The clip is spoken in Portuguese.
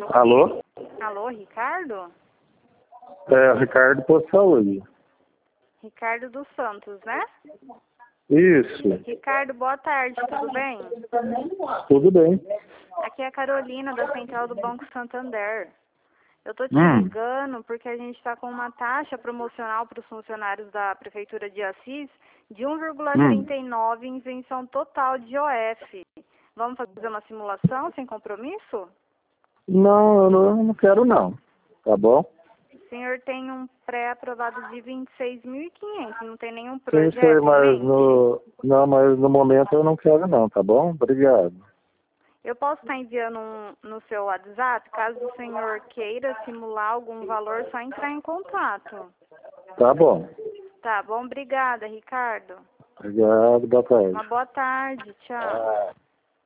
Alô? Alô, Ricardo? É, Ricardo Posto de Saúde. Ricardo dos Santos, né? Isso. Ricardo, boa tarde, tudo bem? Tudo bem. Aqui é a Carolina, da Central do Banco Santander. Eu tô te Hum. ligando porque a gente está com uma taxa promocional para os funcionários da Prefeitura de Assis de 1,39 em isenção total de IOF. Vamos fazer uma simulação sem compromisso? Não, eu não quero não. Tá bom? O senhor tem um pré-aprovado de 26.500, não tem nenhum Sim, projeto sei, em mas mente? mas no momento eu não quero não, tá bom? Obrigado. Eu posso estar enviando no seu WhatsApp, caso o senhor queira simular algum valor, só entrar em contato. Tá bom. Tá bom, obrigada, Ricardo. Obrigado, boa tarde. Uma boa tarde, tchau.